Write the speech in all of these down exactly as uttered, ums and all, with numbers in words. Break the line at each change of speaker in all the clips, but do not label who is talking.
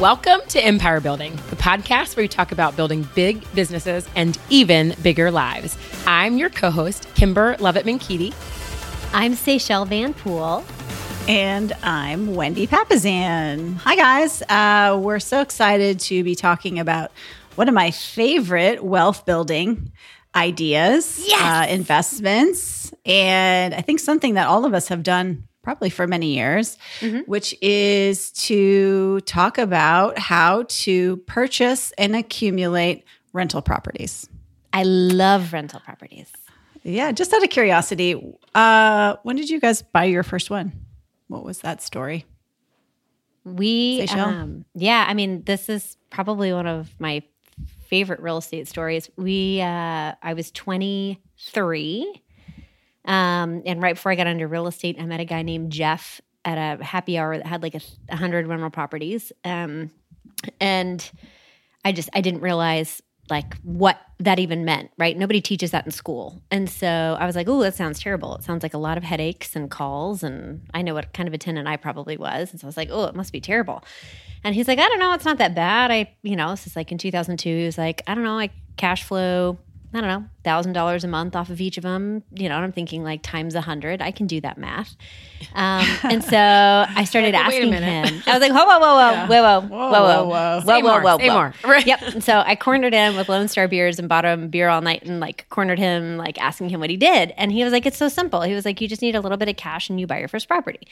Welcome to Empire Building, the podcast where we talk about building big businesses and even bigger lives. I'm your co-host, Kimber Lovett-Mankeety.
I'm Seychelle Van Poole.
And I'm Wendy Papasan. Hi, guys. Uh, we're so excited to be talking about one of my favorite wealth building ideas,
yes!
uh, investments, and I think something that all of us have done probably for many years, mm-hmm. which is to talk about how to purchase and accumulate rental properties.
I love rental properties.
Yeah, just out of curiosity, uh, when did you guys buy your first one? What was that story?
We, um, yeah, I mean, this is probably one of my favorite real estate stories. We, uh, I was twenty-three. Um, and right before I got into real estate, I met a guy named Jeff at a happy hour that had like a, a hundred rental properties. Um, and I just, I didn't realize like what that even meant, right? Nobody teaches that in school. And so I was like, oh, that sounds terrible. It sounds like a lot of headaches and calls. And I know what kind of a tenant I probably was. And so I was like, oh, it must be terrible. And he's like, I don't know. It's not that bad. I, you know, this is like in two thousand two. He was like, I don't know, I cash flow, I don't know, one thousand dollars a month off of each of them. You know, and I'm thinking like times one hundred. I can do that math. Um, and so I started
like,
asking
him.
I was like, whoa, whoa, whoa, whoa,
Yeah.
whoa, whoa,
Whoa,
whoa,
whoa,
whoa,
whoa.
whoa,
Say
whoa,
more,
whoa,
say
whoa.
more.
Right. Yep. And so I cornered him with Lone Star Beers and bought him beer all night and like cornered him, like asking him what he did. And he was like, it's so simple. He was like, you just need a little bit of cash and you buy your first property.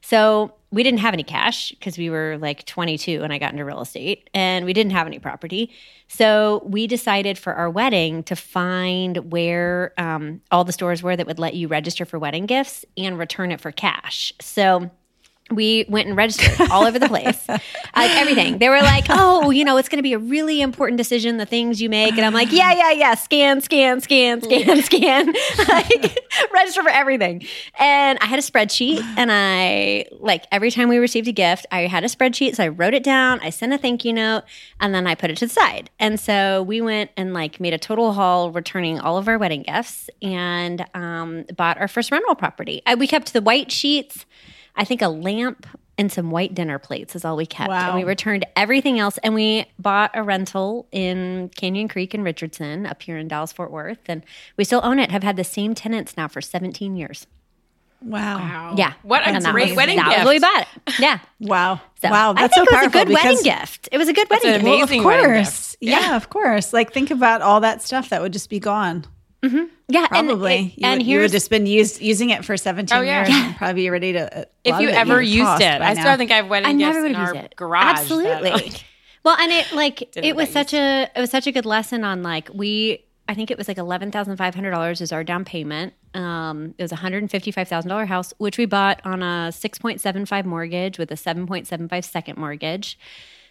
So we didn't have any cash because we were like twenty-two when I got into real estate and we didn't have any property. So we decided for our wedding to find where um, all the stores were that would let you register for wedding gifts and return it for cash. So we went and registered all over the place, like everything. They were like, oh, you know, it's going to be a really important decision, the things you make. And I'm like, yeah, yeah, yeah, scan, scan, scan, scan, scan, like register for everything. And I had a spreadsheet and I, like every time we received a gift, I had a spreadsheet. So I wrote it down, I sent a thank you note, and then I put it to the side. And so we went and like made a total haul returning all of our wedding gifts and um, bought our first rental property. I, we kept the white sheets, I think a lamp and some white dinner plates is all we kept.
Wow.
And we returned everything else. And we bought a rental in Canyon Creek in Richardson up here in Dallas-Fort Worth. And we still own it, have had the same tenants now for seventeen years.
Wow.
Wow.
Yeah.
What a
And that
great
was-
wedding
that
gift.
was what we bought it. Yeah.
Wow.
So
wow. That's
I think
so
it was a
powerful
good wedding
because-
gift. It was a good
That's
wedding
an
gift.
amazing
Well, of
wedding
course.
gift.
Yeah.
Yeah.
of course. Like think about all that stuff that would just be gone.
Mm-hmm. Yeah.
Probably.
And,
you,
and
would, you would
here's,
just been used, using it for seventeen
Oh, yeah.
years
Yeah.
and probably be ready to. a
If
lot
you
of it
ever
would have
used
cost
it,
by
I
now.
still think I have wedding
I
gifts
never would
in
have
our
used it.
garage.
Absolutely.
that, like,
Well, and it like
Didn't
it was
I
such a it was such a good lesson on like we I think it was like eleven thousand five hundred dollars is our down payment. Um, it was a hundred and fifty five thousand dollar house, which we bought on a six point seven five mortgage with a seven point seven five second mortgage.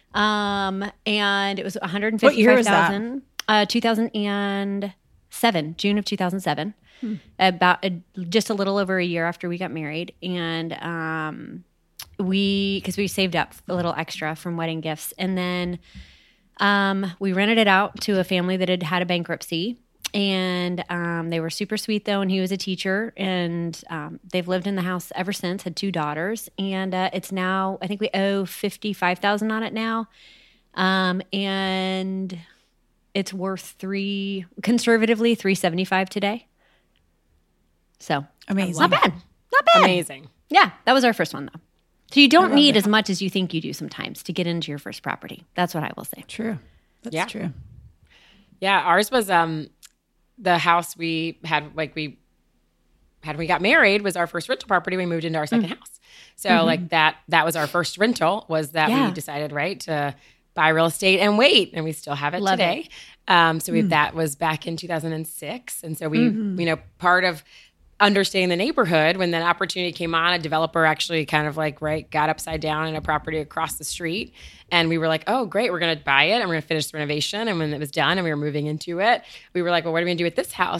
Um, and it was one hundred and
What
fifty
year
five
was that?
thousand. Uh, two thousand and seven, June of two thousand seven. Hmm. About a, just a little over a year after we got married, and um, we because we saved up a little extra from wedding gifts, and then. Um, we rented it out to a family that had had a bankruptcy, and um, they were super sweet though. And he was a teacher, and um, they've lived in the house ever since. Had two daughters, and uh, it's now I think we owe fifty five thousand on it now, um, and it's worth three conservatively three seventy five today. So
Amazing.
not bad, not bad.
Amazing.
Yeah, that was our first one though. So you don't
love
need
it.
as much as you think you do sometimes to get into your first property. That's what I will say.
True. That's
Yeah.
true.
Yeah, ours was um the house we had like we had when we got married was our first rental property. We moved into our second house. So
Mm-hmm.
like that that was our first rental was that
Yeah.
we decided, right, to buy real estate and wait. And we still have it
Love
today. Um so we that was back in two thousand six. And so we you know, part of understanding the neighborhood when that opportunity came on, a developer actually kind of like, right, got upside down in a property across the street. And we were like, oh, great, we're going to buy it and we're going to finish the renovation. And when it was done and we were moving into it, we were like, well, what are we going to do with this house?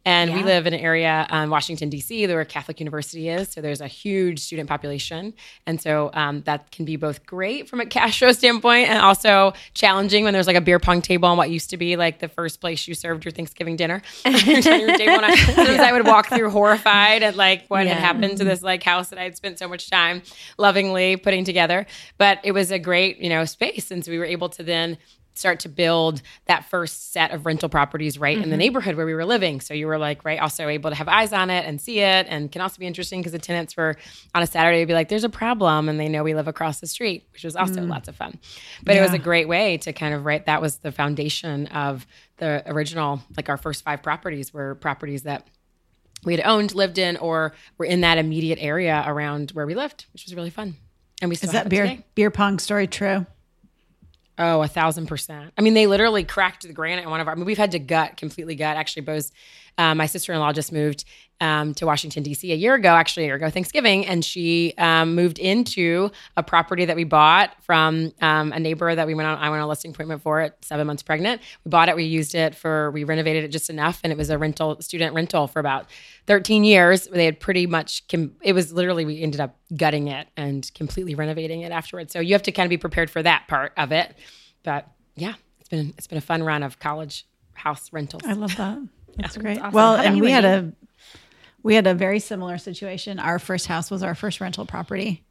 And we
Yeah.
live in an area, um, Washington, D C, where Catholic University is. So there's a huge student population. And so um, that can be both great from a cash flow standpoint and also challenging when there's like a beer pong table on what used to be like the first place you served your Thanksgiving dinner. Your table. And I, sometimes I would walk through horrified at like what
Yeah.
had happened to this like house that I had spent so much time lovingly putting together. But it was a great, you know, space. And so we were able to then start to build that first set of rental properties right mm-hmm. in the neighborhood where we were living. So you were like, right, also able to have eyes on it and see it, and can also be interesting because the tenants were on a Saturday would be like, there's a problem, and they know we live across the street, which was also mm. lots of fun. But yeah. it was a great way to kind of, right, that was the foundation of the original, like our first five properties were properties that we had owned, lived in, or were in that immediate area around where we lived, which was really fun. And we still
Is
have
that
it
beer
today.
beer pong story true?
Oh, a thousand percent. I mean, they literally cracked the granite in one of our, I mean, we've had to gut, completely gut. Actually, Bo's, uh, my sister-in-law just moved um, to Washington, D C a year ago, actually a year ago, Thanksgiving. And she um, moved into a property that we bought from um, a neighbor that we went on, I went on a listing appointment for it, seven months pregnant. We bought it, we used it for, we renovated it just enough. And it was a rental, student rental for about thirteen years. They had pretty much, com- it was literally, we ended up gutting it and completely renovating it afterwards. So you have to kind of be prepared for that part of it. But yeah, it's been, it's been a fun run of college house rentals.
I love that. That's
Yeah,
great.
awesome.
Well,
How about
and
you,
we had
Wendy?
a we had a very similar situation. Our first house was our first rental property,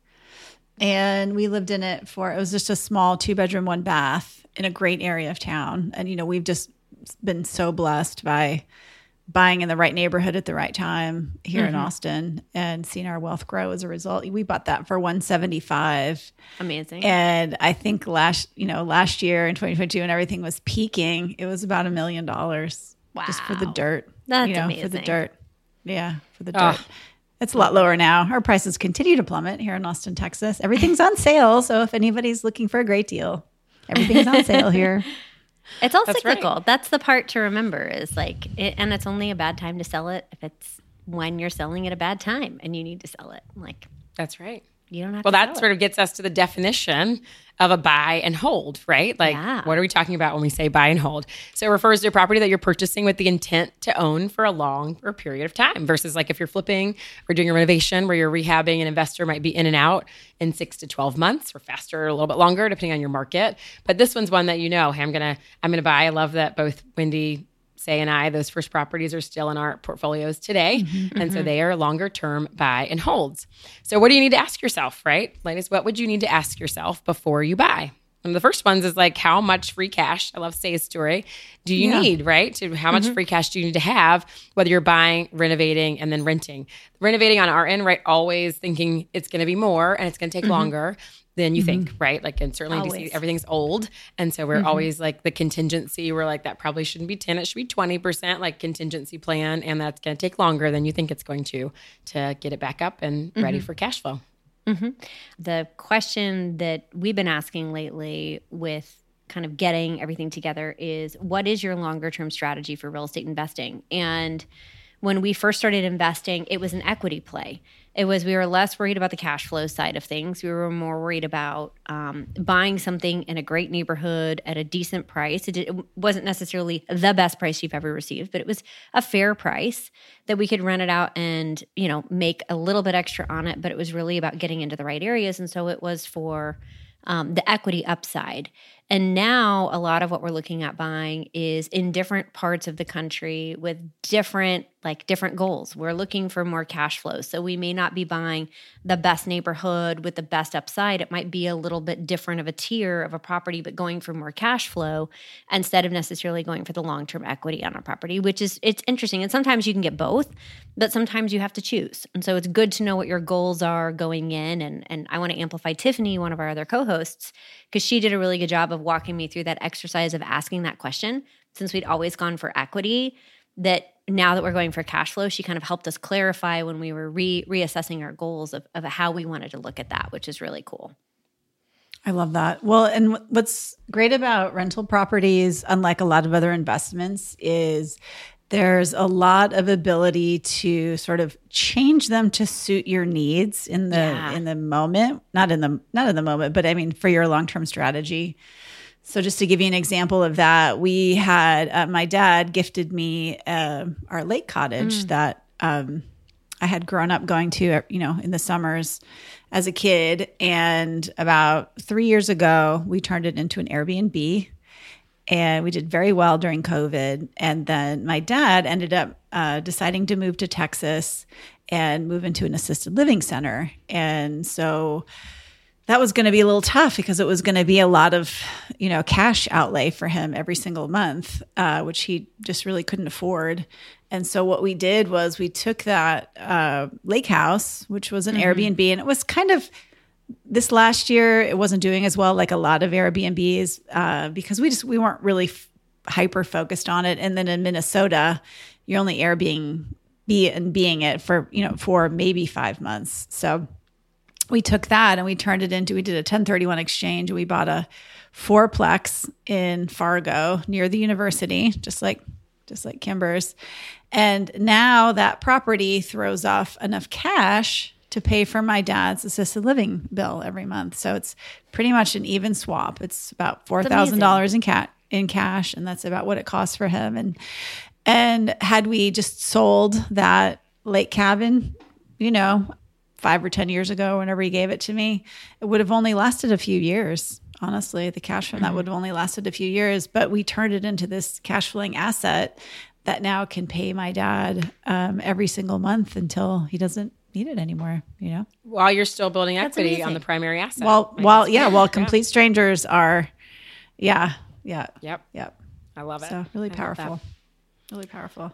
and we lived in it for, it was just a small two bedroom, one bath in a great area of town. And you know, we've just been so blessed by buying in the right neighborhood at the right time here mm-hmm. in Austin, and seeing our wealth grow as a result. We bought that for one seventy-five.
Amazing.
And I think last, you know, last year in twenty twenty-two, when everything was peaking, it was about a million dollars.
Wow.
Just for the dirt.
That's
you know,
amazing.
For the dirt. Yeah, for the
Oh.
dirt. It's a lot lower now. Our prices continue to plummet here in Austin, Texas. Everything's on sale. So if anybody's looking for a great deal, everything's on sale here.
It's all
That's
cyclical.
right.
That's the part to remember is like, it, and it's only a bad time to sell it if it's when you're selling at a bad time and you need to sell it. Like,
That's right.
you don't have
Well,
to
that
sell
sort of gets us to the definition of a buy and hold, right? Like,
Yeah.
what are we talking about when we say buy and hold? So it refers to a property that you're purchasing with the intent to own for a long or period of time versus like if you're flipping or doing a renovation where you're rehabbing, an investor might be in and out in six to twelve months or faster or a little bit longer, depending on your market. But this one's one that you know, hey, I'm going to, I'm going to buy. I love that both Wendy, Say, and I, those first properties are still in our portfolios today.
Mm-hmm,
and so they are longer term buy and holds. So what do you need to ask yourself, right? Ladies, what would you need to ask yourself before you buy? One of the first ones is like, how much free cash, I love Say's story, do you
Yeah.
need, right? To how much free cash do you need to have, whether you're buying, renovating, and then renting? Renovating on our end, right? Always thinking it's going to be more and it's going to take longer than you think, right? Like, and certainly in D C,
Always.
everything's old. And so we're always like the contingency, we're like, that probably shouldn't be ten, it should be twenty percent like contingency plan. And that's going to take longer than you think it's going to, to get it back up and ready for cash flow.
The question that we've been asking lately with kind of getting everything together is, what is your longer term strategy for real estate investing? And when we first started investing, it was an equity play. It was, we were less worried about the cash flow side of things. We were more worried about um, buying something in a great neighborhood at a decent price. It, did, it wasn't necessarily the best price you've ever received, but it was a fair price that we could rent it out and, you know, make a little bit extra on it. But it was really about getting into the right areas. And so it was for um, the equity upside. And now a lot of what we're looking at buying is in different parts of the country with different, like different goals. We're looking for more cash flow. So we may not be buying the best neighborhood with the best upside. It might be a little bit different of a tier of a property, but going for more cash flow instead of necessarily going for the long-term equity on a property, which is, it's interesting. And sometimes you can get both, but sometimes you have to choose. And so it's good to know what your goals are going in. And, and I want to amplify Tiffany, one of our other co-hosts, because she did a really good job of walking me through that exercise of asking that question. Since we'd always gone for equity, that now that we're going for cash flow, she kind of helped us clarify when we were re- reassessing our goals of, of how we wanted to look at that, which is really cool.
I love that. Well, and what's great about rental properties, unlike a lot of other investments, is there's a lot of ability to sort of change them to suit your needs in the
Yeah.
in the moment, not in the not in the moment, but I mean for your long-term strategy. So just to give you an example of that, we had uh, my dad gifted me uh, our lake cottage mm. that um, I had grown up going to, you know, in the summers as a kid. And about three years ago, we turned it into an Airbnb, and we did very well during COVID. And then my dad ended up uh, deciding to move to Texas and move into an assisted living center. And so that was going to be a little tough because it was going to be a lot of, you know, cash outlay for him every single month, uh, which he just really couldn't afford. And so what we did was we took that uh, lake house, which was an mm-hmm. Airbnb, and it was kind of this last year, it wasn't doing as well like a lot of Airbnbs uh, because we just we weren't really f- hyper focused on it. And then in Minnesota, you're only Airbnb and being it for, you know, for maybe five months. So we took that and we turned it into, we did a ten thirty-one exchange. We bought a fourplex in Fargo near the university, just like, just like Kimber's. And now that property throws off enough cash to pay for my dad's assisted living bill every month. So it's pretty much an even swap. It's about four thousand dollars in cat in cash. And that's about what it costs for him. And, and had we just sold that lake cabin, you know, five or ten years ago, whenever he gave it to me, it would have only lasted a few years. Honestly, the cash from mm-hmm. that would have only lasted a few years, but we turned it into this cash flowing asset that now can pay my dad um, every single month until he doesn't need it anymore, you know?
While you're still building
That's
equity
amazing.
on the primary asset.
Well,
Like,
while,
it's
yeah,
great.
while complete strangers are, yeah, yeah,
Yep.
yep.
I love it.
So really
I love
powerful,
that.
really powerful.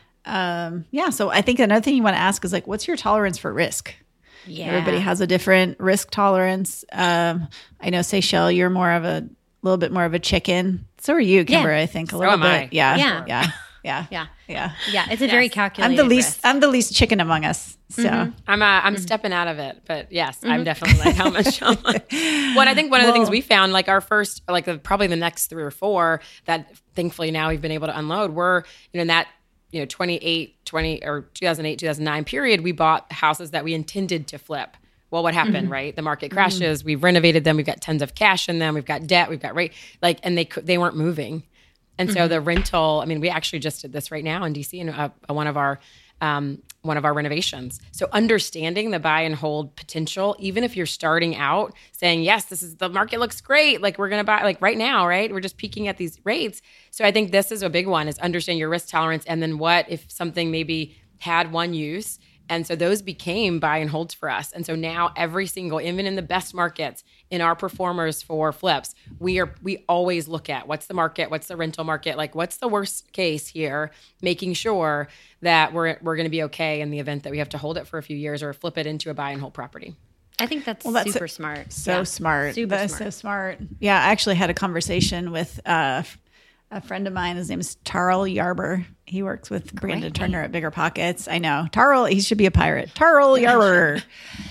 Um, yeah. So I think another thing you want to ask is like, what's your tolerance for risk?
Yeah.
Everybody has a different risk tolerance. Um, I know, Seychelle, you're more of a little bit more of a chicken. So are you, Kimber,
Yeah.
I think a
So
little
am
bit.
I.
Yeah.
Yeah.
Yeah. Yeah.
Yeah.
Yeah.
Yeah. It's a very
Yes.
calculated
I'm the least,
risk.
I'm the least chicken among us. So
I'm uh, I'm stepping out of it, but yes, I'm definitely like how much. How much. What I think one of the things we found, like our first, like the, probably the next three or four that thankfully now we've been able to unload, were you know in that you know twenty-eight, twenty or two thousand eight, two thousand nine period, we bought houses that we intended to flip. Well, what happened, mm-hmm. right? The market crashes. Mm-hmm. We've renovated them. We've got tons of cash in them. We've got debt. We've got rate, like, and they could, they weren't moving. And so mm-hmm. the rental, I mean, we actually just did this right now in D C in a, a, one of our um, one of our renovations. So understanding the buy and hold potential, even if you're starting out saying, yes, this is the market looks great. Like we're going to buy like right now, right? We're just peaking at these rates. So I think this is a big one is understand your risk tolerance. And then what if something maybe had one use. And so those became buy and holds for us. And so now every single, even in the best markets, in our performers for flips, we are we always look at what's the market, what's the rental market, like what's the worst case here, making sure that we're we're going to be okay in the event that we have to hold it for a few years or flip it into a buy and hold property.
I think that's,
Well, that's
super
a-
smart.
So
Yeah.
smart.
Super
That is
smart.
so smart. Yeah, I actually had a conversation with uh, a friend of mine. His name is Tarl Yarber. He works with Brandon
Great
Turner at Bigger Pockets. I know. Tarl, he should be a pirate. Tarl Yarber.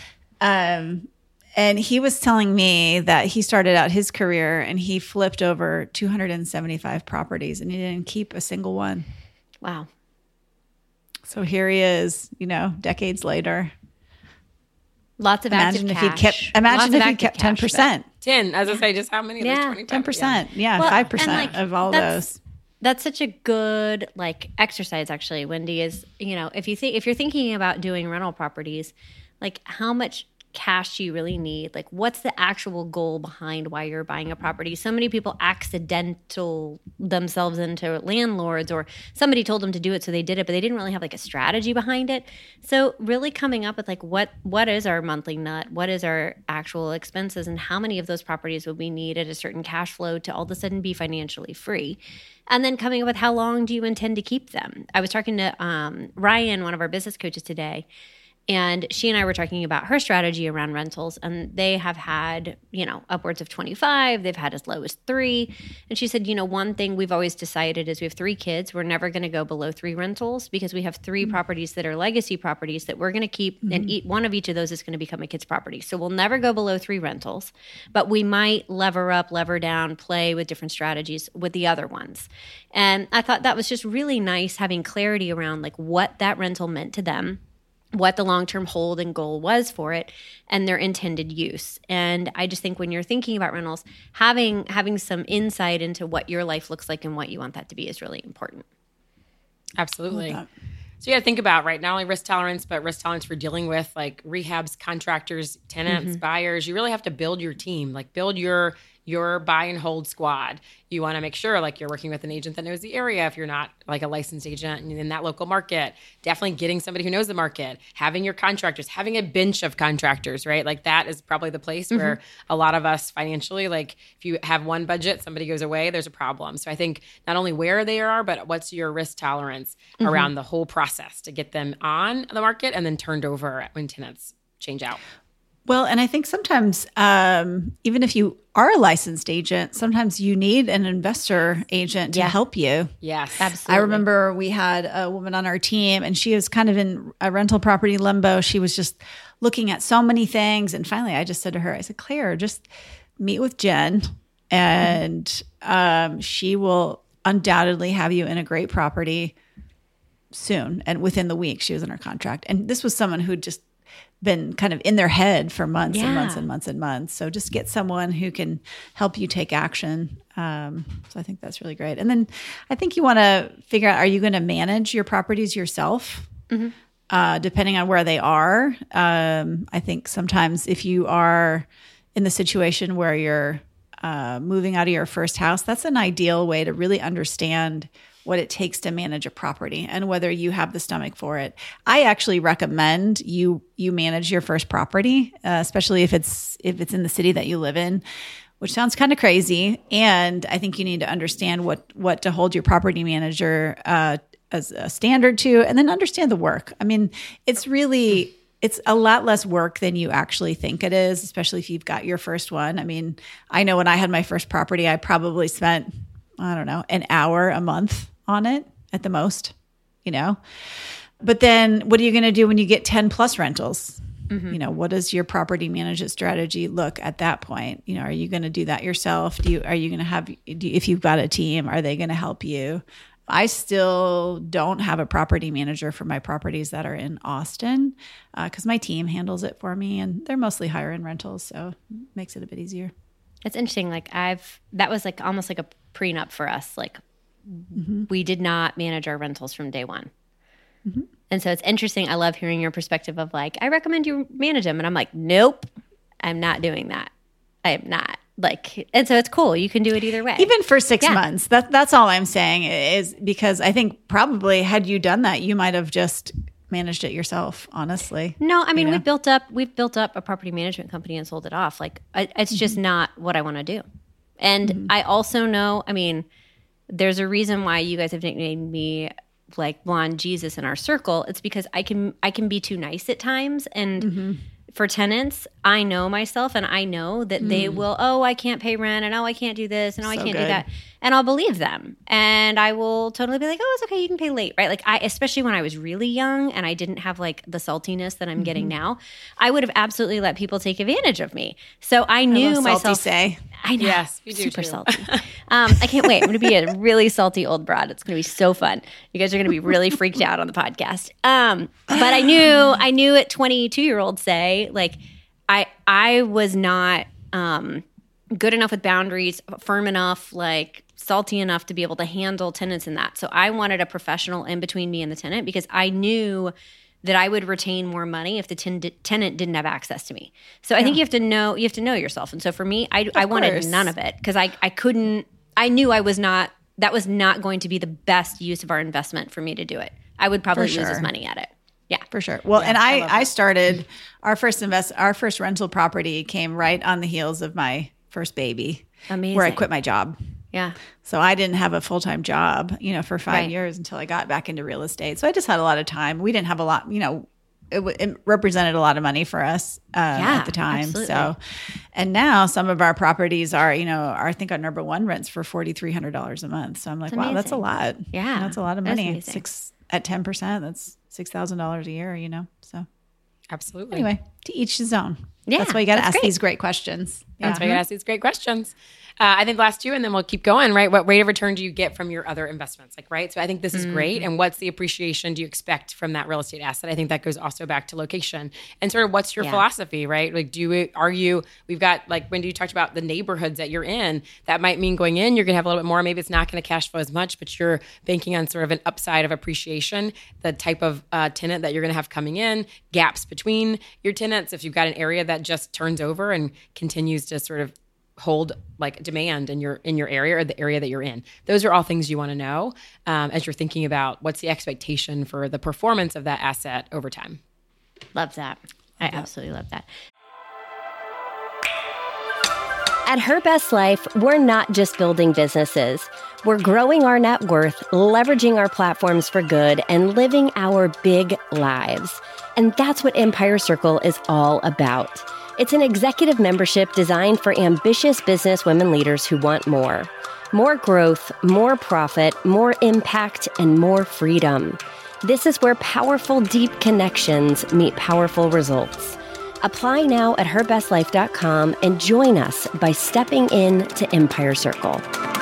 um, and he was telling me that he started out his career and he flipped over two hundred seventy-five properties and he didn't keep a single one.
Wow.
So here he is, you know, decades later.
Lots of
Imagine
active
if he'd
cash.
kept, imagine
Lots
if
of
he'd
active
kept ten
cash,
percent.
ten, as I say, just how many?
Yeah,
There's twenty-five.
ten percent. Yeah,
Well,
five
and,
percent
like,
of all
that's-
those.
That's such a good like exercise actually, Wendy, is, you know, if you think if you're thinking about doing rental properties, like how much cash do you really need? Like what's the actual goal behind why you're buying a property? So many people accidental themselves into landlords or somebody told them to do it so they did it, but they didn't really have like a strategy behind it. So really coming up with like what what is our monthly nut? What is our actual expenses and how many of those properties would we need at a certain cash flow to all of a sudden be financially free? And then coming up with how long do you intend to keep them? I was talking to um, Ryan, one of our business coaches today, and she and I were talking about her strategy around rentals, and they have had, you know, upwards of twenty-five. They've had as low as three. And she said, you know, one thing we've always decided is we have three kids. We're never going to go below three rentals because we have three mm-hmm. properties that are legacy properties that we're going to keep, mm-hmm. and eat, one of each of those is going to become a kid's property. So we'll never go below three rentals, but we might lever up, lever down, play with different strategies with the other ones. And I thought that was just really nice having clarity around like what that rental meant to them, what the long-term hold and goal was for it and their intended use. And I just think when you're thinking about rentals, having having some insight into what your life looks like and what you want that to be is really important.
Absolutely. So you got to think about, right, not only risk tolerance, but risk tolerance for dealing with like rehabs, contractors, tenants, mm-hmm. buyers. You really have to build your team, like build your your buy and hold squad. You want to make sure like you're working with an agent that knows the area if you're not like a licensed agent in that local market. Definitely getting somebody who knows the market, having your contractors, having a bench of contractors, right? Like that is probably the place mm-hmm. where a lot of us financially, like if you have one budget, somebody goes away, there's a problem. So I think not only where they are, but what's your risk tolerance mm-hmm. around the whole process to get them on the market and then turned over when tenants change out.
Well, and I think sometimes, um, even if you are a licensed agent, sometimes you need an investor agent to
yeah.
help you.
Yes,
absolutely.
I remember we had a woman on our team and she was kind of in a rental property limbo. She was just looking at so many things. And finally, I just said to her, I said, Claire, just meet with Jen and mm-hmm. um, she will undoubtedly have you in a great property soon. And within the week, she was in her contract. And this was someone who'd just been kind of in their head for months yeah. and months and months and months. So just get someone who can help you take action. Um, so I think that's really great. And then I think you want to figure out, are you going to manage your properties yourself? Mm-hmm. Uh, depending on where they are. Um, I think sometimes if you are in the situation where you're uh, moving out of your first house, that's an ideal way to really understand what it takes to manage a property and whether you have the stomach for it. I actually recommend you you manage your first property, uh, especially if it's if it's in the city that you live in, which sounds kind of crazy. And I think you need to understand what what to hold your property manager uh, as a standard to, and then understand the work. I mean, it's really it's a lot less work than you actually think it is, especially if you've got your first one. I mean, I know when I had my first property, I probably spent I don't know, an hour a month on it at the most, you know? But then what are you going to do when you get ten plus rentals? Mm-hmm. You know, what does your property management strategy look at that point? You know, are you going to do that yourself? Do you, are you going to have, do you, if you've got a team, are they going to help you? I still don't have a property manager for my properties that are in Austin because uh, my team handles it for me and they're mostly higher end rentals. So it makes it a bit easier.
It's interesting. Like I've, that was like almost like a prenup for us. Like mm-hmm. we did not manage our rentals from day one. Mm-hmm. And so it's interesting. I love hearing your perspective of like, I recommend you manage them. And I'm like, nope, I'm not doing that. I am not. Like, and so it's cool. You can do it either way.
Even for six yeah. months. That, that's all I'm saying is because I think probably had you done that, you might have just managed it yourself, honestly.
No, I mean,
you know?
we built up, we've built up a property management company and sold it off. Like I, it's mm-hmm. just not what I want to do. And mm-hmm. I also know, I mean, there's a reason why you guys have nicknamed me like Blonde Jesus in our circle. It's because I can, I can be too nice at times. And mm-hmm. for tenants, I know myself and I know that mm. they will, oh, I can't pay rent and oh, I can't do this and oh, so I can't good. do that. And I'll believe them. And I will totally be like, oh, it's okay. You can pay late, right? Like I, especially when I was really young and I didn't have like the saltiness that I'm mm-hmm. getting now, I would have absolutely let people take advantage of me. So I knew I love myself.
Salty say.
I know.
Yes, we do
super
too.
salty. Um, I can't wait. I'm going to be a really salty old broad. It's going to be so fun. You guys are going to be really freaked out on the podcast. Um, but I knew, I knew at twenty-two year old say, like, I, I was not um, good enough with boundaries, firm enough, like salty enough to be able to handle tenants in that. So I wanted a professional in between me and the tenant because I knew that I would retain more money if the ten- tenant didn't have access to me. So I yeah. think you have to know you have to know yourself. And so for me, I, I wanted none of it because I, I couldn't – I knew I was not – that was not going to be the best use of our investment for me to do it. I would probably
sure.
lose his money at it. Yeah,
for sure. Well,
yeah,
and I,
I,
I started our first invest, our first rental property came right on the heels of my first baby,
Amazing.
where I quit my job.
Yeah.
So I didn't have a full-time job, you know, for five
right.
years until I got back into real estate. So I just had a lot of time. We didn't have a lot, you know, it, w- it represented a lot of money for us um,
yeah,
at the time.
Absolutely.
So, and now some of our properties are, you know, are, I think our number one rents for four thousand three hundred dollars a month. So I'm like, wow, that's a lot.
Yeah.
That's a lot of money. Six at ten percent, that's six thousand dollars a year, you know, so.
Absolutely.
Anyway, to each his own. Yeah, that's why you got to ask
great.
these great questions.
That's
yeah.
why you got to ask these great questions. Uh, I think last two, and then we'll keep going, right? What rate of return do you get from your other investments? Like, right? So I think this is mm-hmm. great. And what's the appreciation do you expect from that real estate asset? I think that goes also back to location and sort of what's your yeah. philosophy, right? Like, do you, are you, we've got, like, when you talked about the neighborhoods that you're in, that might mean going in, you're going to have a little bit more. Maybe it's not going to cash flow as much, but you're banking on sort of an upside of appreciation, the type of uh, tenant that you're going to have coming in, gaps between your tenants. If you've got an area that just turns over and continues to sort of hold like demand in your in your area or the area that you're in. Those are all things you want to know um, as you're thinking about what's the expectation for the performance of that asset over time.
Love that. I yeah. absolutely love that. At Her Best Life, we're not just building businesses. We're growing our net worth, leveraging our platforms for good, and living our big lives. And that's what Empire Circle is all about. It's an executive membership designed for ambitious business women leaders who want more. More growth, more profit, more impact, and more freedom. This is where powerful, deep connections meet powerful results. Apply now at her best life dot com and join us by stepping in to Empire Circle.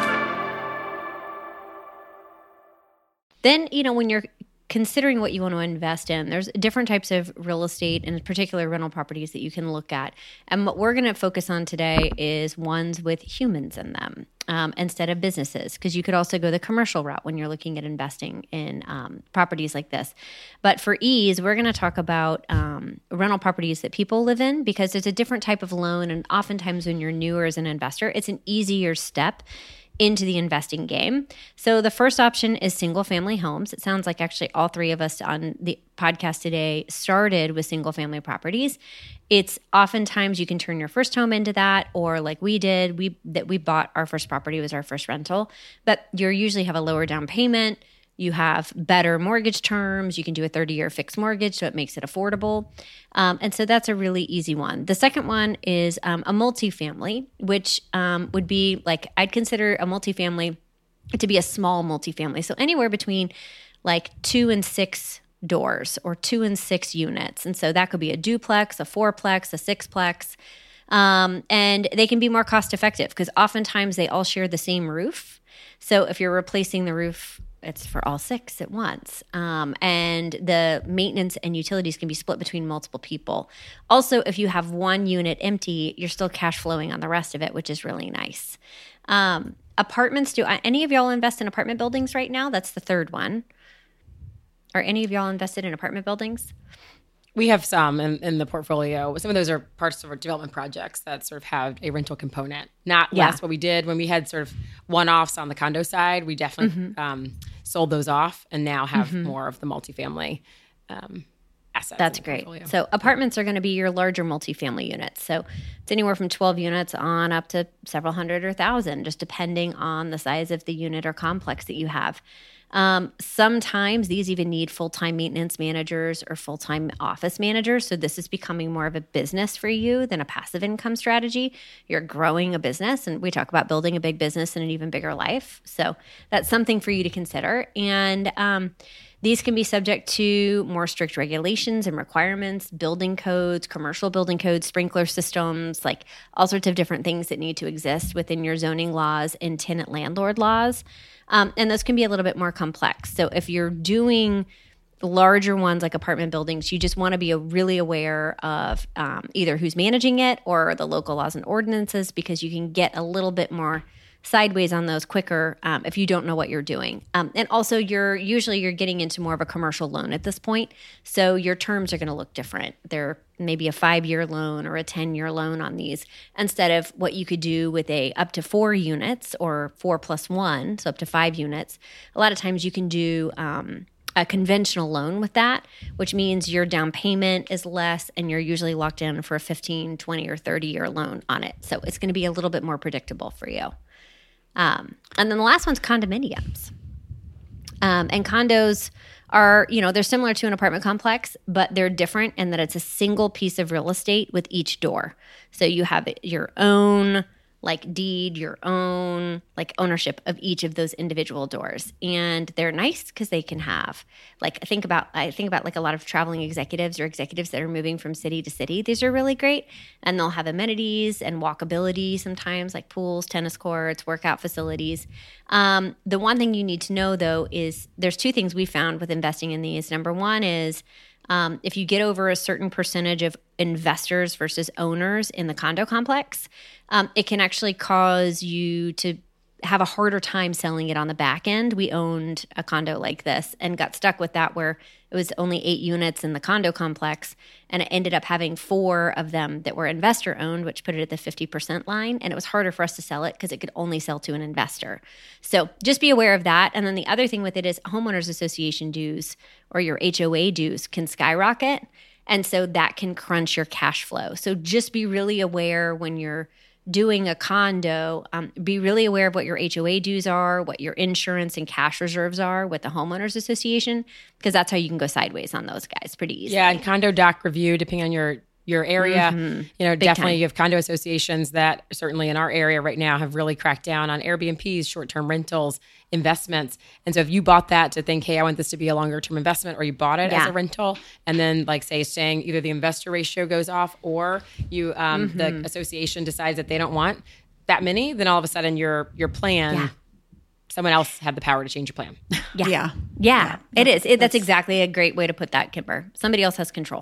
Then, you know, when you're considering what you want to invest in, there's different types of real estate and in particular rental properties that you can look at. And what we're going to focus on today is ones with humans in them um, instead of businesses, because you could also go the commercial route when you're looking at investing in um, properties like this. But for ease, we're going to talk about um, rental properties that people live in, because there's a different type of loan. And oftentimes when you're newer as an investor, it's an easier step into the investing game. So the first option is single family homes. It sounds like actually all three of us on the podcast today started with single family properties. It's oftentimes you can turn your first home into that, or like we did, we that we bought our first property was our first rental, but you usually have a lower down payment. You have better mortgage terms. You can do a thirty-year fixed mortgage, so it makes it affordable. Um, and so that's a really easy one. The second one is um, a multifamily, which um, would be like, I'd consider a multifamily to be a small multifamily. So anywhere between like two and six doors or two and six units. And so that could be a duplex, a fourplex, a sixplex. Um, and they can be more cost effective because oftentimes they all share the same roof. So if you're replacing the roof, it's for all six at once. Um, and the maintenance and utilities can be split between multiple people. Also, if you have one unit empty, you're still cash flowing on the rest of it, which is really nice. Um, apartments, do any of y'all invest in apartment buildings right now? That's the third one. Are any of y'all invested in apartment buildings?
We have some in, in the portfolio. Some of those are parts of our development projects that sort of have a rental component. Not yeah. less what we did when we had sort of one-offs on the condo side. We definitely mm-hmm. um, sold those off and now have mm-hmm. more of the multifamily um, assets.
That's great. Portfolio. So apartments are going to be your larger multifamily units. So it's anywhere from twelve units on up to several hundred or thousand, just depending on the size of the unit or complex that you have. Um, sometimes these even need full-time maintenance managers or full-time office managers. So this is becoming more of a business for you than a passive income strategy. You're growing a business, and we talk about building a big business and an even bigger life. So that's something for you to consider. And um, these can be subject to more strict regulations and requirements, building codes, commercial building codes, sprinkler systems, like all sorts of different things that need to exist within your zoning laws and tenant landlord laws. Um, and those can be a little bit more complex. So if you're doing larger ones like apartment buildings, you just want to be really aware of um, either who's managing it or the local laws and ordinances, because you can get a little bit more sideways on those quicker um, if you don't know what you're doing. Um, and also, you're usually you're getting into more of a commercial loan at this point, so your terms are going to look different. They're maybe a five-year loan or a ten-year loan on these, instead of what you could do with a up to four units or four plus one, so up to five units. A lot of times you can do um, a conventional loan with that, which means your down payment is less and you're usually locked in for a fifteen, twenty, or thirty-year loan on it. So it's going to be a little bit more predictable for you. Um, and then the last one's condominiums. Um, and condos are, you know, they're similar to an apartment complex, but they're different in that it's a single piece of real estate with each door. So you have your own like deed your own like ownership of each of those individual doors. And they're nice because they can have like think about I think about like a lot of traveling executives or executives that are moving from city to city. These are really great. And they'll have amenities and walkability sometimes, like pools, tennis courts, workout facilities. Um, the one thing you need to know though is there's two things we found with investing in these. Number one is Um, if you get over a certain percentage of investors versus owners in the condo complex, um, it can actually cause you to have a harder time selling it on the back end. We owned a condo like this and got stuck with that where it was only eight units in the condo complex, and it ended up having four of them that were investor owned, which put it at the fifty percent line, and it was harder for us to sell it because it could only sell to an investor. So just be aware of that. And then the other thing with it is homeowners association dues or your H O A dues can skyrocket, and so that can crunch your cash flow. So just be really aware when you're doing a condo, um, be really aware of what your H O A dues are, what your insurance and cash reserves are with the homeowners association, because that's how you can go sideways on those guys pretty easily.
Yeah, and condo doc review, depending on your your area, mm-hmm. you know,
Big
definitely
time.
you have condo associations that certainly in our area right now have really cracked down on Airbnbs, short-term rentals, investments. And so if you bought that to think, hey, I want this to be a longer term investment, or you bought it
Yeah.
as a rental, and then like say saying either the investor ratio goes off or you um,
Mm-hmm.
the association decides that they don't want that many, then all of a sudden your your plan,
Yeah.
someone else had the power to change your plan.
Yeah.
Yeah.
Yeah, it is. It, that's
that's-
exactly a great way to put that, Kimber. Somebody else has control.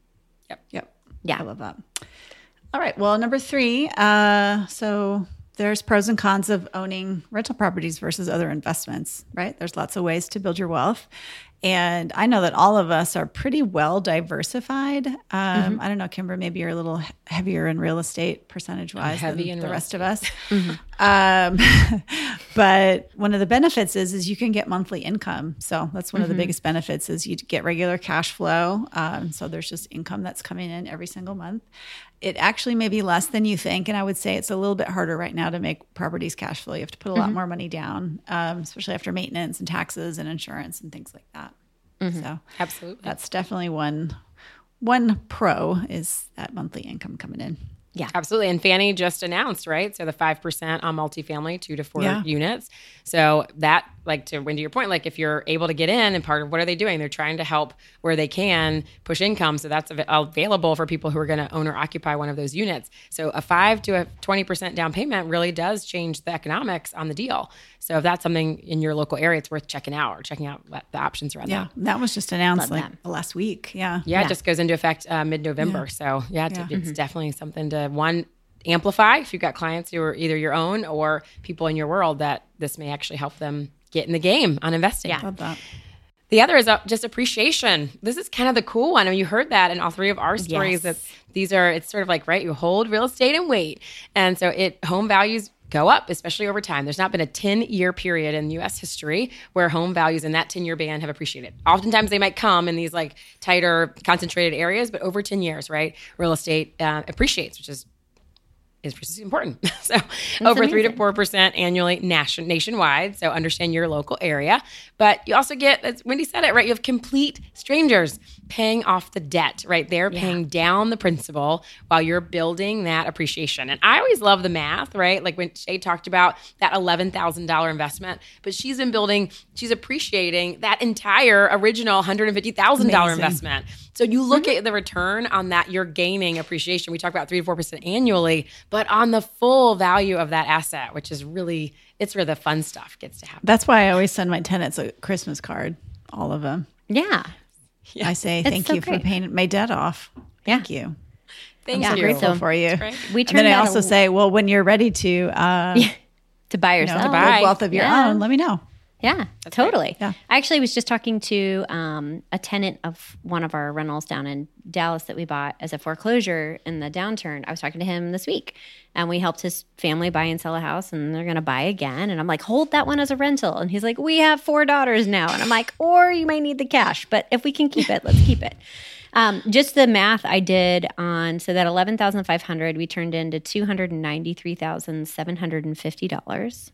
Yep.
Yeah.
I love that. All right. Well, number three. Uh, so there's pros and cons of owning rental properties versus other investments, right? There's lots of ways to build your wealth. And I know that all of us are pretty well diversified. Um,
Mm-hmm.
I don't know, Kimber, maybe you're a little he- heavier in real estate percentage wise
heavy
than
in
the
real
rest of us.
Mm-hmm.
Um, but one of the benefits is, is you can get monthly income. So that's one of the
Mm-hmm.
biggest benefits is you get regular cash flow. Um, so there's just income that's coming in every single month. It actually may be less than you think. And I would say it's a little bit harder right now to make properties cash flow. You have to put a
Mm-hmm.
lot more money down, um, especially after maintenance and taxes and insurance and things like that.
Mm-hmm.
So
Absolutely.
that's definitely one, one pro is that monthly income coming in.
Yeah.
Absolutely. And Fannie just announced, right? So the five percent on multifamily, two to four
Yeah.
units. So that, like to Wendy, your point, like if you're able to get in and part of what are they doing? They're trying to help where they can push income. So that's av- available for people who are going to own or occupy one of those units. So a five to a twenty percent down payment really does change the economics on the deal. So if that's something in your local area, it's worth checking out or checking out what the options around
Yeah.
that.
That was just announced
Love
like last week. Yeah.
Yeah,
Yeah.
it just goes into effect uh, mid-November. So yeah, it's,
Yeah.
it's definitely something to one amplify if you've got clients who are either your own or people in your world that this may actually help them get in the game on investing.
Yeah.
Love that.
The other is uh, just appreciation. This is kind of the cool one. I mean, you heard that in all three of our stories.
Yes.
That these are, it's sort of like, right, you hold real estate and wait. And so it home values go up, especially over time. There's not been a ten-year period in U S history where home values in that ten-year band have appreciated. Oftentimes they might come in these like tighter, concentrated areas, but over ten years, right, real estate uh, appreciates, which is is important. So over three to
amazing.
four percent annually nation, nationwide. So understand your local area. But you also get, as Wendy said it, right? You have complete strangers paying off the debt, right? They're paying down the principal while you're building that appreciation. And I always love the math, right? Like when Shay talked about that eleven thousand dollars investment, but she's been building, she's appreciating that entire original one hundred fifty thousand dollars
Amazing.
investment. So you look at the return on that, you're gaining appreciation. We talk about three to four percent annually, but on the full value of that asset, which is really, it's where the fun stuff gets to happen.
That's why I always send my tenants a Christmas card, all of them.
Yeah.
I say,
It's
thank
so
you for
great.
paying my debt off. Thank you.
Thank
I'm so
you.
grateful
So-
for you.
Right.
We
And
turned
then I
that
also
a-
say, well, when you're ready to, uh, you
to buy
know,
yourself.
to
buy.
build wealth of your
Yeah.
own, let me know.
Yeah, totally.
Yeah.
I actually was just talking to um, a tenant of one of our rentals down in Dallas that we bought as a foreclosure in the downturn. I was talking to him this week, and we helped his family buy and sell a house, and they're going to buy again. And I'm like, hold that one as a rental. And he's like, we have four daughters now. And I'm like, or you might need the cash, but if we can keep it, let's keep it. Um, just the math I did on, so that eleven thousand five hundred we turned into two hundred ninety-three thousand seven hundred fifty dollars.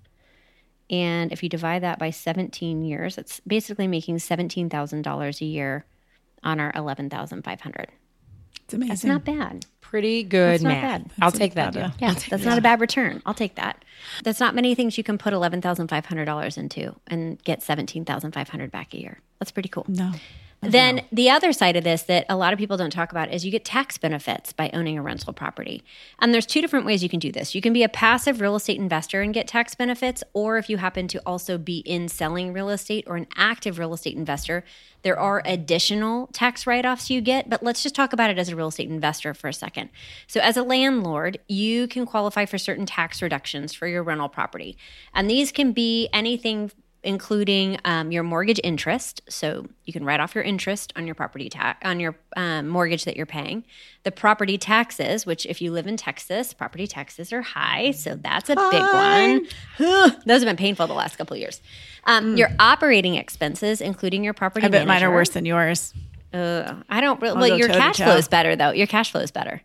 And if you divide that by seventeen years, it's basically making seventeen thousand dollars a year on our eleven thousand five hundred.
It's amazing.
That's not bad.
pretty good
That's not
math.
bad.
I'll
That's
take that.
not
deal.
a-
Yeah, that's not a bad return. I'll take that. That's not many things you can put eleven thousand five hundred dollars into and get seventeen thousand five hundred dollars back a year. That's pretty cool.
No.
Then the other side of this that a lot of people don't talk about is you get tax benefits by owning a rental property. And there's two different ways you can do this. You can be a passive real estate investor and get tax benefits, or if you happen to also be in selling real estate or an active real estate investor, there are additional tax write-offs you get, but let's just talk about it as a real estate investor for a second. So as a landlord, you can qualify for certain tax reductions for your rental property. And these can be anything including um, your mortgage interest. So you can write off your interest on your property tax on your um, mortgage that you're paying. The property taxes, which if you live in Texas, property taxes are high, so that's a big one. Those have been painful the last couple of years. Um, mm. Your operating expenses, including your property.
I bet
manager.
mine are worse than yours.
Uh, I don't. Really,
I'll
well,
go
your
toe to
cash
toe.
flow is better though. Your cash flow is better.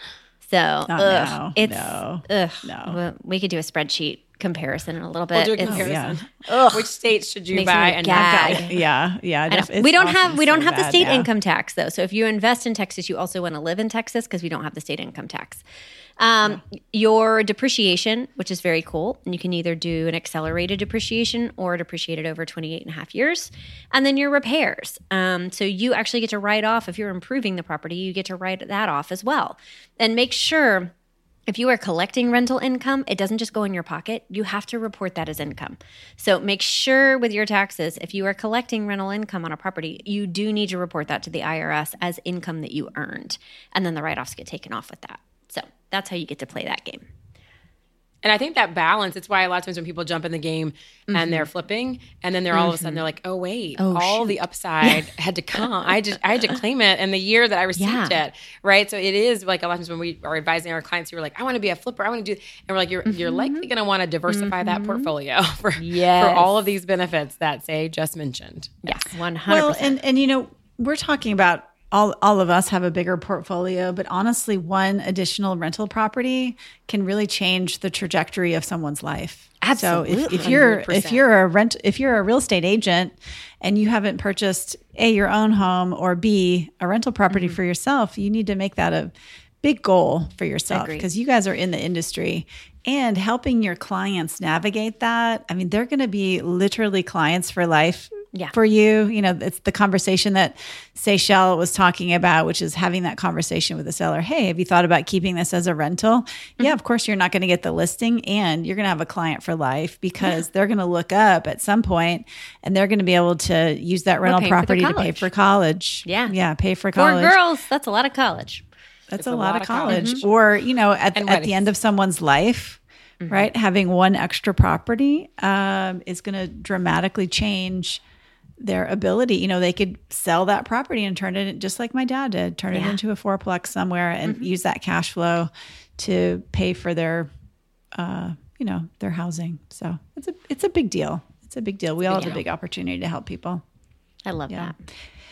So
Not
ugh,
now.
it's
No.
ugh.
No.
Well, we could do a spreadsheet comparison in a little bit.
We'll do a
It's-
comparison.
yeah.
Which states should you
Makes
buy
me
and
gag.
not buy?
Yeah, yeah.
I know.
def- it's
We don't
awesome.
have we don't
So
have the
bad
state
now.
income tax though. So if you invest in Texas, you also want to live in Texas because we don't have the state income tax. Um, yeah. Your depreciation, which is very cool, and you can either do an accelerated depreciation or depreciate it over twenty-eight and a half years. And then your repairs. Um, so you actually get to write off, if you're improving the property, you get to write that off as well. And make sure if you are collecting rental income, it doesn't just go in your pocket. You have to report that as income. So make sure with your taxes, if you are collecting rental income on a property, you do need to report that to the I R S as income that you earned. And then the write-offs get taken off with that. So that's how you get to play that game.
And I think that balance, it's why a lot of times when people jump in the game mm-hmm. and they're flipping, and then they're all mm-hmm. of a sudden they're like, oh, wait,
oh,
all
shoot.
the upside yeah. had to come. I just I had to claim it in the year that I received yeah. it, right? So it is like a lot of times when we are advising our clients who are like, I want to be a flipper, I want to do, and we're like, you're, mm-hmm. you're likely going to want to diversify mm-hmm. that portfolio for, yes. for all of these benefits that Say just mentioned.
Yes, one hundred percent.
Well, and, and you know, we're talking about all all of us have a bigger portfolio, but honestly, one additional rental property can really change the trajectory of someone's life.
Absolutely.
So if, if you're one hundred percent. if you're a rent if you're a real estate agent and you haven't purchased A, your own home, or B, a rental property mm-hmm. for yourself, you need to make that a big goal for yourself because you guys are in the industry and helping your clients navigate that. I mean, they're going to be literally clients for life.
Yeah.
For you, you know, it's the conversation that Seychelle was talking about, which is having that conversation with the seller. Hey, have you thought about keeping this as a rental? Mm-hmm. Yeah, of course, you're not going to get the listing and you're going to have a client for life because yeah. they're going to look up at some point and they're going to be able to use that rental property to pay for college.
Yeah.
Yeah, pay for college.
For girls, that's a lot of college.
That's a, a lot, lot of college. college. Mm-hmm. Or, you know, at, at the end of someone's life, mm-hmm. right, having one extra property um, is going to dramatically change their ability. You know, they could sell that property and turn it, just like my dad did, turn yeah. it into a fourplex somewhere and mm-hmm. use that cash flow to pay for their, uh, you know, their housing. So it's a, it's a big deal. It's a big deal. We all have deal. a big opportunity to help people.
I love
yeah.
that.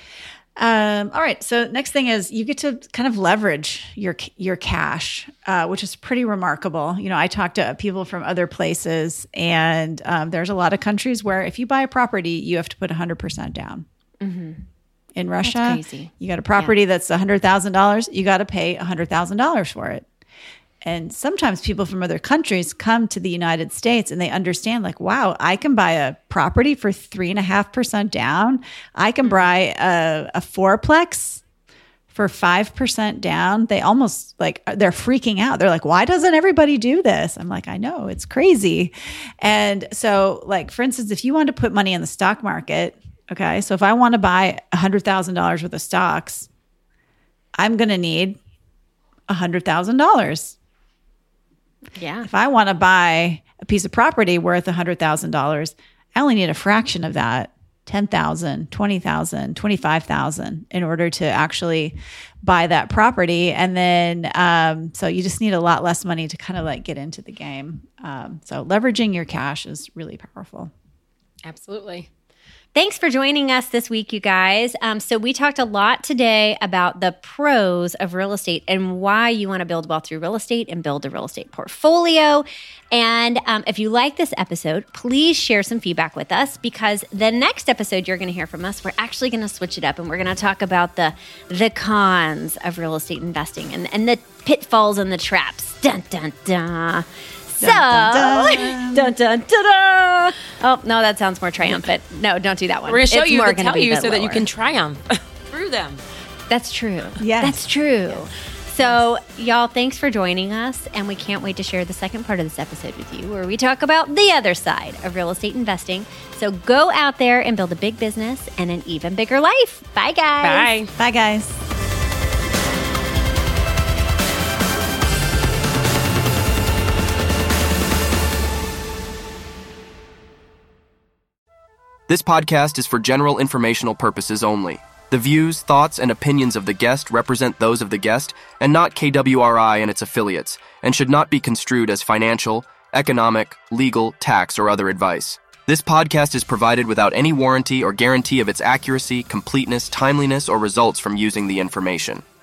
Um, all right. So next thing is you get to kind of leverage your your cash, uh, which is pretty remarkable. You know, I talk to people from other places, and um, there's a lot of countries where if you buy a property, you have to put one hundred percent down. Mm-hmm. In Russia, you got a property yeah. that's one hundred thousand dollars, you got to pay one hundred thousand dollars for it. And sometimes people from other countries come to the United States and they understand like, wow, I can buy a property for three and a half percent down. I can buy a, a fourplex for five percent down. They almost like, they're freaking out. They're like, why doesn't everybody do this? I'm like, I know, it's crazy. And so like, for instance, if you want to put money in the stock market, okay, so if I want to buy one hundred thousand dollars worth of stocks, I'm going to need one hundred thousand dollars.
Yeah.
If I want to buy a piece of property worth one hundred thousand dollars, I only need a fraction of that, ten thousand dollars, twenty thousand dollars, twenty-five thousand dollars in order to actually buy that property. And then, um, so you just need a lot less money to kind of like get into the game. Um, so leveraging your cash is really powerful.
Absolutely.
Thanks for joining us this week, you guys. Um, so we talked a lot today about the pros of real estate and why you want to build wealth through real estate and build a real estate portfolio. And um, if you like this episode, please share some feedback with us because the next episode you're going to hear from us, we're actually going to switch it up and we're going to talk about the the cons of real estate investing and, and the pitfalls and the traps. Dun, dun, dun. So,
Dun, dun,
dun, dun, dun, dun. Oh, no, that sounds more triumphant. No, don't do that one.
We're going to show
It's
you
more
to
gonna
tell
be
you
the
so that you
lower.
can triumph through them.
That's true.
Yes.
That's true. So, y'all, thanks for joining us. And we can't wait to share the second part of this episode with you, where we talk about the other side of real estate investing. So go out there and build a big business and an even bigger life. Bye, guys.
Bye.
Bye, guys.
This podcast is for general informational purposes only. The views, thoughts, and opinions of the guest represent those of the guest and not K W R I and its affiliates, and should not be construed as financial, economic, legal, tax, or other advice. This podcast is provided without any warranty or guarantee of its accuracy, completeness, timeliness, or results from using the information.